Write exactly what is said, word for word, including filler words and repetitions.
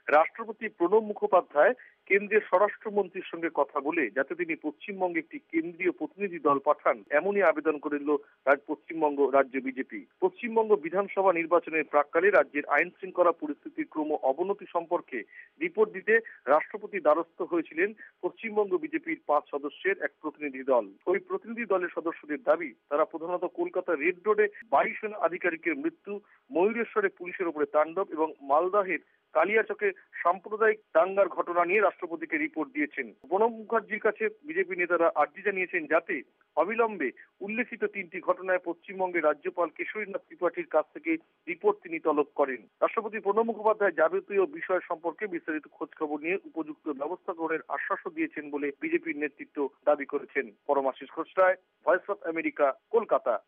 রাষ্ট্রপতি প্রণব মুখোপাধ্যায় কেন্দ্রীয় স্বরাষ্ট্রমন্ত্রীর সঙ্গে কথা বলে যাতে তিনি পশ্চিমবঙ্গে একটি কেন্দ্রীয় প্রতিনিধি দল পাঠান এমনই আবেদন করিল পশ্চিমবঙ্গ রাজ্য বিজেপি। পশ্চিমবঙ্গ বিধানসভা নির্বাচনের প্রাক্কালে রাজ্যের আইন শৃঙ্খলা পরিস্থিতির ক্রম অবনতি সম্পর্কে রিপোর্ট দিতে রাষ্ট্রপতি দ্বারস্থ হয়েছিলেন পশ্চিমবঙ্গ বিজেপির পাঁচ সদস্যের এক প্রতিনিধি দল। ওই প্রতিনিধি দলের সদস্যদের দাবি, তারা প্রধানত কলকাতা রেড রোডে বায়ুসেনা আধিকারিকের মৃত্যু, ময়ূরেশ্বরে পুলিশের উপরে তাণ্ডব এবং মালদহের কালিয়াচকে সাম্প্রদায়িক দাঙ্গার ঘটনা নিয়ে রাষ্ট্রপতিকে রিপোর্ট দিয়েছেন। প্রণব মুখার্জির কাছে বিজেপি নেতারা আর্জি জানিয়েছেন যাতে অবিলম্বে উল্লেখিত তিনটি ঘটনায় পশ্চিমবঙ্গের রাজ্যপাল কেশরীনাথ ত্রিপাঠীর কাছ থেকে রিপোর্ট তিনি তলব করেন। রাষ্ট্রপতি প্রণব মুখোপাধ্যায় যাবতীয় বিষয় সম্পর্কে বিস্তারিত খোঁজ খবর নিয়ে উপযুক্ত ব্যবস্থা গ্রহণের আশ্বাসও দিয়েছেন বলে বিজেপির নেতৃত্ব দাবি করেছেন। Paramashis Ghosh Roy, voice of America, Kolkata.